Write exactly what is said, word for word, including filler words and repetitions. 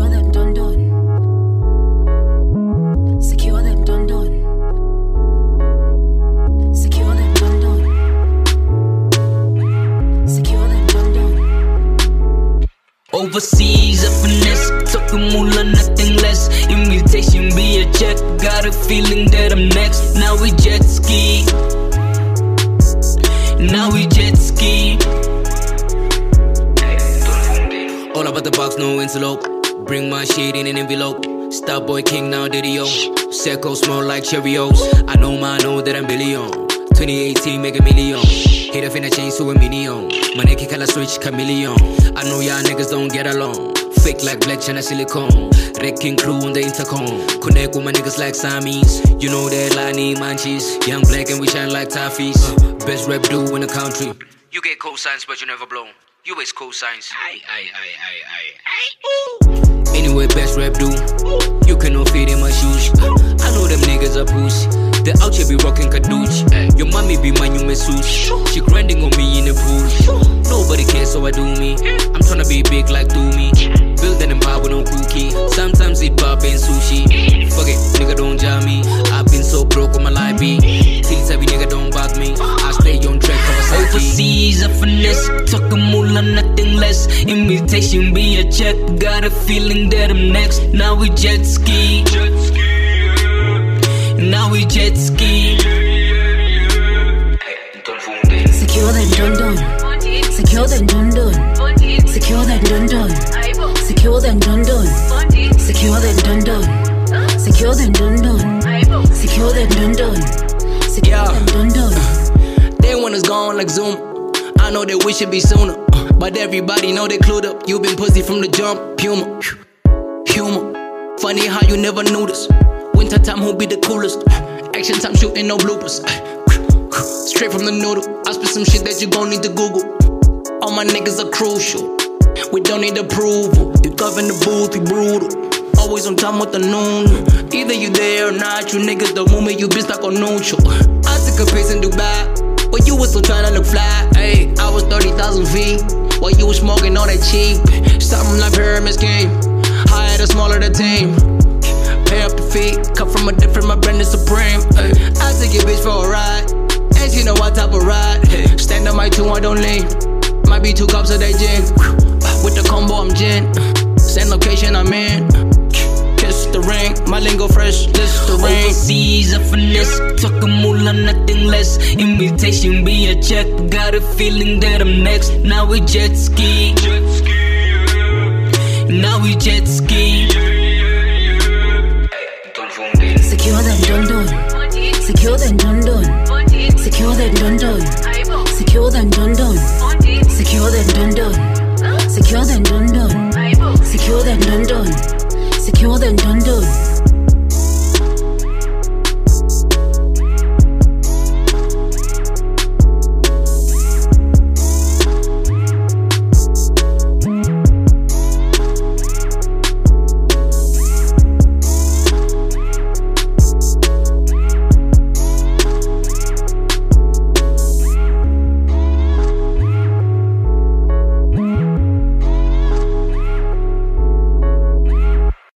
Secure then done done. Secure then done done. Secure then done done. Secure then done done. Overseas, a finesse, took a moolah, nothing less. Invitation be a check, got a feeling that I'm next. Now we jet ski. Now we jet ski. All about the box, no antelope. Bring my shit in an envelope. Star boy king now, Diddy-O. Secco smell like Cheerios. I know my know that I'm billion. twenty eighteen, make a million. Hit a finna change to a million. My neck color switch chameleon. I know y'all niggas don't get along. Fake like black China silicone. Wrecking crew on the intercom. Connect with my niggas like Siamese. You know that line need manchies. Young black and we shine like toffees. uh, Best rap dude in the country. You get cosigns but you never blow. You waste cosigns. Aye, aye, aye, aye, aye, aye. Anyway, best rap dude. You cannot fit in my shoes. uh, I know them niggas are pussy. They out here be rocking kadooch. Your mommy be my new masseuse. She grinding on me in the pool. Nobody cares so I do me. I'm tryna be big like Doomy. Build an empire with no cookie. Sometimes eat pop and sushi. Fuck it, nigga don't jam me. I've been so broke on my life be. Things every nigga don't bug me. I stay on track Kawasaki. Overseas a finesse, talk a moolah, nothing less. Invitation be a check, got a feeling that I'm next. Now we jet ski. Now we jet ski. Secure then done done. Secure then done done. Secure then done done. Secure then done done. Secure then done done. Secure then done done. Secure then done done. Secure then done done. They want us gone like Zoom. I know they wish it be sooner, but everybody know they clued up. You been pussy from the jump. Puma, humor. Funny how you never knew this. Winter time, who be the coolest? Action time, shooting no bloopers. Straight from the noodle. I spit some shit that you gon' need to Google. All my niggas are crucial. We don't need approval. You govern the booth, we brutal. Always on time with the noon. Either you there or not, you niggas the moment you been stuck on neutral. I took a piece in Dubai, but you was still tryna look fly. Hey, I was thirty thousand feet, while you was smoking all that cheap. Something like pyramid scheme. Higher the smaller the team. Pay up the feet, come from a different, my brand is supreme. Ay, I take your bitch for a ride, and she know what type of ride. Hey, stand on my two, I don't lean. Might be two cups of that gin. With the combo, I'm gin. Same location I'm in. Kiss the ring, my lingo fresh, list the ring. Overseas a finesse, talk a moolah, nothing less. Invitation be a check, got a feeling that I'm next. Now we jet ski. Now we jet ski. Secure then done done. Secure then done done. Secure then done done. Secure then done done. Secure then done done. Secure then done done. Secure then done done.